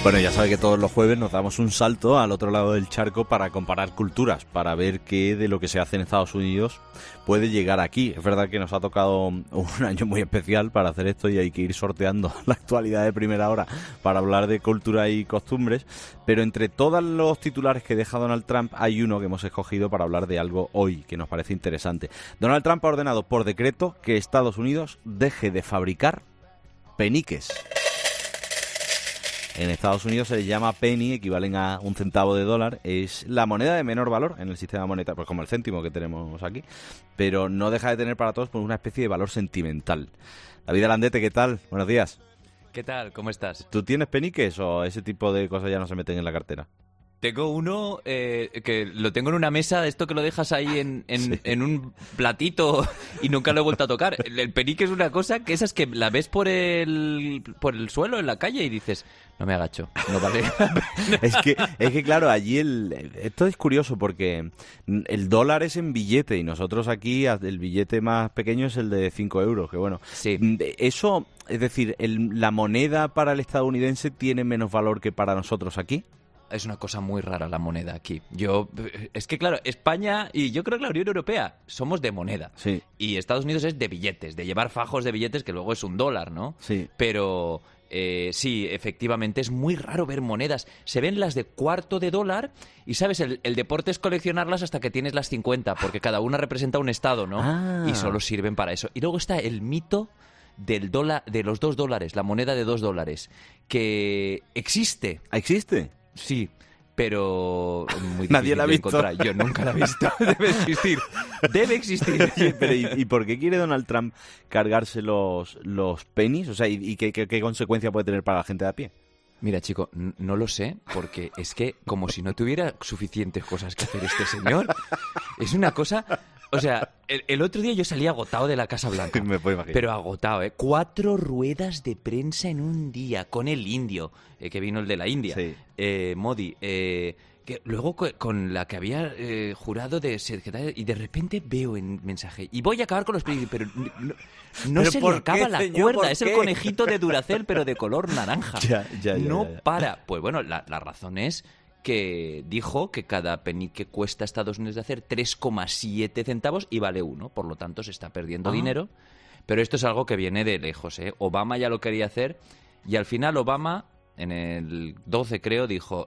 Bueno, ya sabe que todos los jueves nos damos un salto al otro lado del charco para comparar culturas, para ver qué de lo que se hace en Estados Unidos puede llegar aquí. Es verdad que nos ha tocado un año muy especial para hacer esto y hay que ir sorteando la actualidad de primera hora para hablar de cultura y costumbres, pero entre todos los titulares que deja Donald Trump hay uno que hemos escogido para hablar de algo hoy que nos parece interesante. Donald Trump ha ordenado por decreto que Estados Unidos deje de fabricar peniques. En Estados Unidos se les llama penny, equivalen a un centavo de dólar. Es la moneda de menor valor en el sistema monetario, pues como el céntimo que tenemos aquí, pero no deja de tener para todos pues, una especie de valor sentimental. David Alandete, ¿qué tal? Buenos días. ¿Qué tal? ¿Cómo estás? ¿Tú tienes peniques o ese tipo de cosas ya no se meten en la cartera? Tengo uno que lo tengo en una mesa, esto que lo dejas ahí en un platito y nunca lo he vuelto a tocar. El penique es una cosa que esas que la ves por el suelo en la calle y dices, no me agacho, no vale. Es que claro, allí esto es curioso porque el dólar es en billete y nosotros aquí el billete más pequeño es el de 5 euros, que bueno. Sí. Eso, es decir, la moneda para el estadounidense tiene menos valor que para nosotros aquí. Es una cosa muy rara la moneda aquí. Es que claro, España y yo creo que la Unión Europea somos de moneda. Sí. Y Estados Unidos es de billetes, de llevar fajos de billetes que luego es un dólar, ¿no? Sí. Pero sí, efectivamente es muy raro ver monedas. Se ven las de cuarto de dólar y, ¿sabes? El deporte es coleccionarlas hasta que tienes las 50, porque cada una representa un estado, ¿no? Ah. Y solo sirven para eso. Y luego está el mito del dólar, de los $2, la moneda de $2, que existe. ¿Existe? Sí, pero muy difícil Nadie la ha de visto. encontrar. Yo nunca la he visto. Debe existir. Debe existir. Sí, pero ¿y por qué quiere Donald Trump cargarse los pennies? O sea, ¿y qué consecuencia puede tener para la gente de a pie? Mira, chico, no lo sé, porque es que como si no tuviera suficientes cosas que hacer este señor. Es una cosa... O sea, el otro día yo salí agotado de la Casa Blanca. Me puedo imaginar. Pero agotado, ¿eh? 4 ruedas de prensa en un día con el indio, que vino el de la India, Sí. Modi, que luego con la que había jurado de secretaria, y de repente veo en mensaje, y voy a acabar con los periodistas, pero no ¿Pero se por le acaba qué, la señor? cuerda, ¿Por es qué? el conejito de Duracell, pero de color naranja. Ya, no ya. para. Pues bueno, la razón es que dijo que cada penique cuesta a Estados Unidos de hacer 3,7 centavos y vale 1, por lo tanto se está perdiendo dinero, pero esto es algo que viene de lejos, ¿eh? Obama ya lo quería hacer y al final Obama en el 12 creo dijo,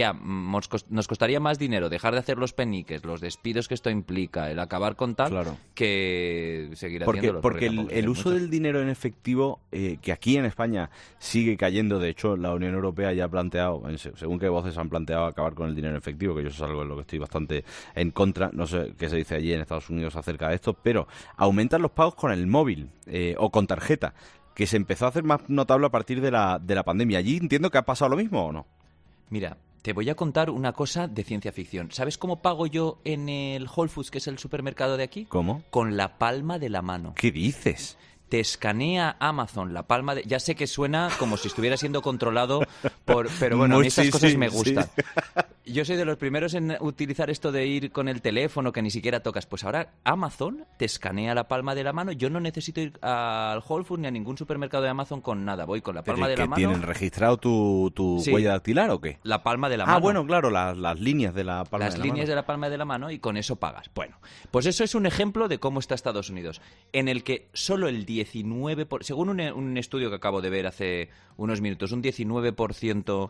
nos costaría más dinero dejar de hacer los peniques, los despidos que esto implica, el acabar con tal, Claro. que seguir haciéndolo. Porque tampoco el es uso mucho. del dinero en efectivo, que aquí en España sigue cayendo, de hecho la Unión Europea ya ha planteado, según qué voces han planteado acabar con el dinero en efectivo, que yo eso es algo en lo que estoy bastante en contra, no sé qué se dice allí en Estados Unidos acerca de esto, pero aumentan los pagos con el móvil o con tarjeta, que se empezó a hacer más notable a partir de la pandemia. Allí entiendo que ha pasado lo mismo, ¿o no? Mira, te voy a contar una cosa de ciencia ficción. ¿Sabes cómo pago yo en el Whole Foods, que es el supermercado de aquí? ¿Cómo? Con la palma de la mano. ¿Qué dices? Te escanea Amazon la palma de... Ya sé que suena como si estuviera siendo controlado pero bueno, a mí estas cosas me gustan. Sí. Yo soy de los primeros en utilizar esto de ir con el teléfono que ni siquiera tocas. Pues ahora Amazon te escanea la palma de la mano. Yo no necesito ir al Whole Foods ni a ningún supermercado de Amazon con nada. Voy con la palma de la mano. ¿Tienen registrado tu Sí. huella dactilar o qué? La palma de la mano. Ah, bueno, claro, las líneas de la palma Las de la líneas mano. de la palma de la mano y con eso pagas. Bueno, pues eso es un ejemplo de cómo está Estados Unidos, en el que solo el 19%, según un estudio que acabo de ver hace unos minutos, un 19%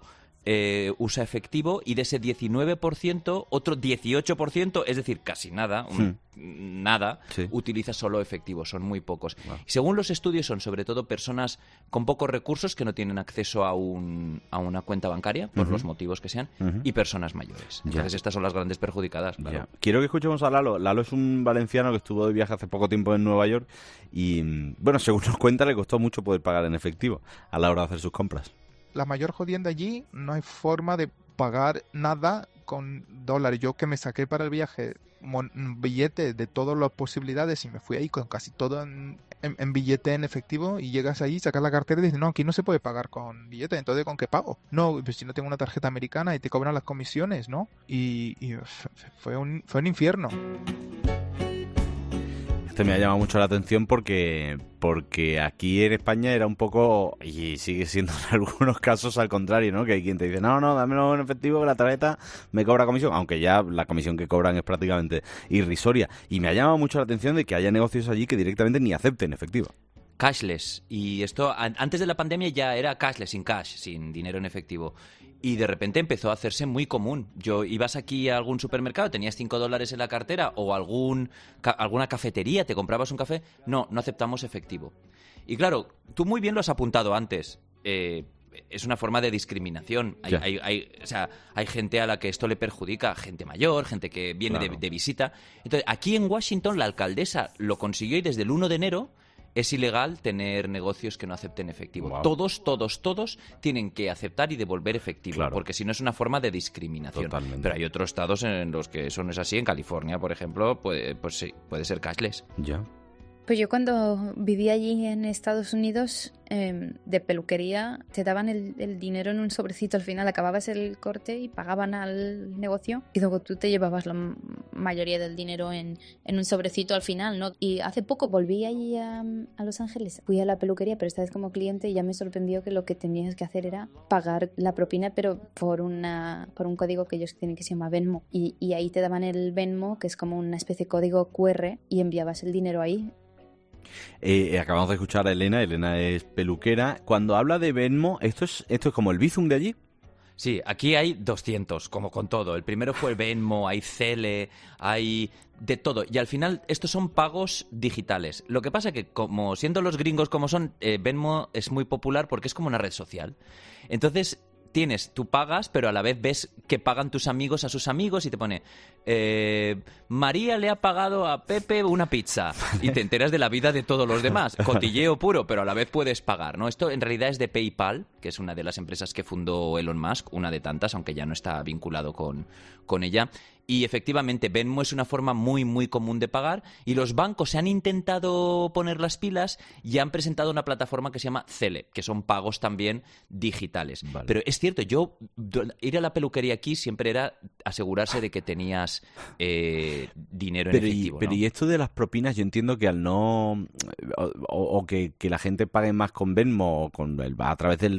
usa efectivo y de ese 19%, otro 18%, es decir, casi nada, nada, Sí. utiliza solo efectivo, son muy pocos. Wow. Y según los estudios son sobre todo personas con pocos recursos que no tienen acceso a una cuenta bancaria, por los motivos que sean, y personas mayores. Ya. Entonces estas son las grandes perjudicadas, claro. Ya. Quiero que escuchemos a Lalo. Lalo es un valenciano que estuvo de viaje hace poco tiempo en Nueva York y, bueno, según nos cuenta, le costó mucho poder pagar en efectivo a la hora de hacer sus compras. La mayor jodienda allí, no hay forma de pagar nada con dólares. Yo que me saqué para el viaje billete de todas las posibilidades y me fui ahí con casi todo en billete en efectivo y llegas ahí, sacas la cartera y dices, no, aquí no se puede pagar con billete, entonces ¿con qué pago? No, pues si no tengo una tarjeta americana y te cobran las comisiones, ¿no? Y fue un infierno. este me ha llamado mucho la atención porque aquí en España era un poco, y sigue siendo en algunos casos al contrario, ¿no? Que hay quien te dice, no, dámelo en efectivo, que la tarjeta me cobra comisión, aunque ya la comisión que cobran es prácticamente irrisoria. Y me ha llamado mucho la atención de que haya negocios allí que directamente ni acepten efectivo. Cashless. Y esto, antes de la pandemia ya era cashless, sin cash, sin dinero en efectivo. Y de repente empezó a hacerse muy común. Ibas aquí a algún supermercado, tenías $5 en la cartera, o alguna cafetería, te comprabas un café. No aceptamos efectivo. Y claro, tú muy bien lo has apuntado antes. Es una forma de discriminación. Hay gente a la que esto le perjudica, gente mayor, gente que viene de visita. Entonces, aquí en Washington la alcaldesa lo consiguió y desde el 1 de enero es ilegal tener negocios que no acepten efectivo. Wow. Todos tienen que aceptar y devolver efectivo, porque si no es una forma de discriminación. Totalmente. Pero hay otros estados en los que eso no es así. En California, por ejemplo, pues sí, puede ser cashless. Ya. Pues yo cuando viví allí en Estados Unidos, de peluquería, te daban el dinero en un sobrecito al final, acababas el corte y pagaban al negocio y luego tú te llevabas la mayoría del dinero en un sobrecito al final, ¿no? Y hace poco volví allí a Los Ángeles, fui a la peluquería, pero esta vez como cliente, y ya me sorprendió que lo que tenías que hacer era pagar la propina, pero por un código que ellos tienen que se llama Venmo, y ahí te daban el Venmo, que es como una especie de código QR, y enviabas el dinero ahí. Acabamos de escuchar a Elena es peluquera. Cuando habla de Venmo, ¿esto es como el Bizum de allí? Sí, aquí hay 200, como con todo. El primero fue el Venmo, hay Zelle, hay de todo. Y al final estos son pagos digitales. Lo que pasa es que, como siendo los gringos como son, Venmo es muy popular porque es como una red social. Entonces tú pagas, pero a la vez ves que pagan tus amigos a sus amigos y te pone María le ha pagado a Pepe una pizza y te enteras de la vida de todos los demás. Cotilleo puro, pero a la vez puedes pagar, ¿no? Esto en realidad es de PayPal, que es una de las empresas que fundó Elon Musk, una de tantas, aunque ya no está vinculado con ella. Y efectivamente, Venmo es una forma muy, muy común de pagar y los bancos se han intentado poner las pilas y han presentado una plataforma que se llama Zelle, que son pagos también digitales. Vale. Pero es cierto, ir a la peluquería aquí siempre era asegurarse de que tenías dinero en efectivo, ¿no? Pero y esto de las propinas, yo entiendo que al no... o que la gente pague más con Venmo o a través de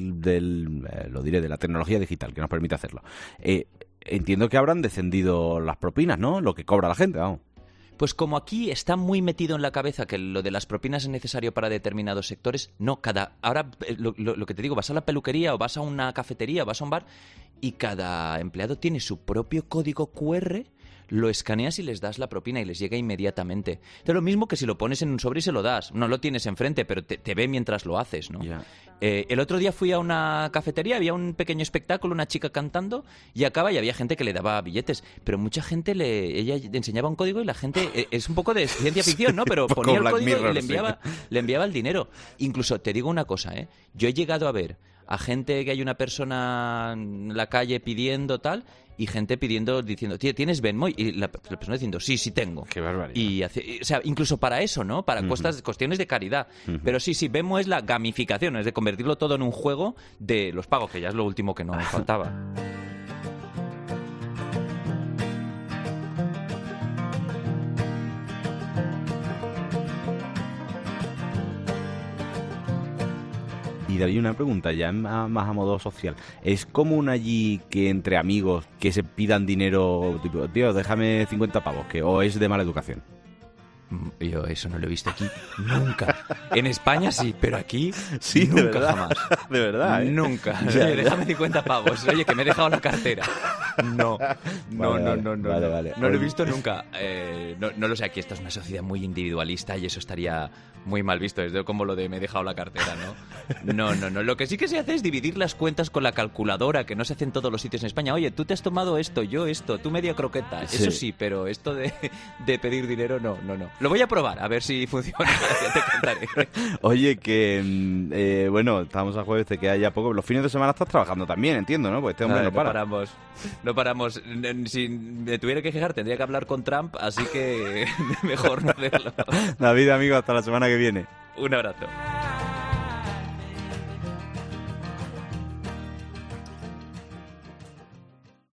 la tecnología digital que nos permite hacerlo. Entiendo que habrán descendido las propinas, ¿no? Lo que cobra la gente, vamos. Pues como aquí está muy metido en la cabeza que lo de las propinas es necesario para determinados sectores, no, ahora lo que te digo, vas a la peluquería o vas a una cafetería o vas a un bar y cada empleado tiene su propio código QR, lo escaneas y les das la propina y les llega inmediatamente. Es lo mismo que si lo pones en un sobre y se lo das. No lo tienes enfrente, pero te ve mientras lo haces, ¿no? Yeah. El otro día fui a una cafetería, había un pequeño espectáculo, una chica cantando, y había gente que le daba billetes. Pero mucha gente, ella le enseñaba un código y la gente... Es un poco de ciencia ficción, ¿no? Pero ponía el código y le enviaba el dinero. Incluso, te digo una cosa, yo he llegado a ver a gente que hay una persona en la calle pidiendo tal... y gente diciendo, ¿tienes Venmo? Y la persona diciendo, sí tengo. Qué barbaridad. Y o sea, incluso para eso, ¿no? Para cuestiones de caridad. Pero sí, Venmo es la gamificación, es de convertirlo todo en un juego de los pagos, que ya es lo último que nos faltaba. Y David, una pregunta ya más a modo social. ¿Es común allí que entre amigos que se pidan dinero, tipo, tío, déjame 50 pavos, o es de mala educación? Yo eso no lo he visto aquí nunca. En España sí, pero aquí sí, nunca, de verdad, jamás. De verdad, ¿eh? Nunca. Oye, déjame 50 pavos. Oye, que me he dejado la cartera. No. Vale. No lo he visto nunca. No lo sé, aquí esta es una sociedad muy individualista y eso estaría muy mal visto. Es como lo de me he dejado la cartera, ¿no? No. Lo que sí que se hace es dividir las cuentas con la calculadora, que no se hace en todos los sitios en España. Oye, tú te has tomado esto, yo esto, tú media croqueta. Sí. Eso sí, pero esto de pedir dinero, no. Lo voy a probar, a ver si funciona. Ya te contaré. Oye, que bueno, estamos a jueves, te queda ya poco. Los fines de semana estás trabajando también, entiendo, ¿no? Pues este hombre no para. No paramos. Si me tuviera que quejar, tendría que hablar con Trump, así que mejor no hacerlo. David, amigo, hasta la semana que viene. Un abrazo.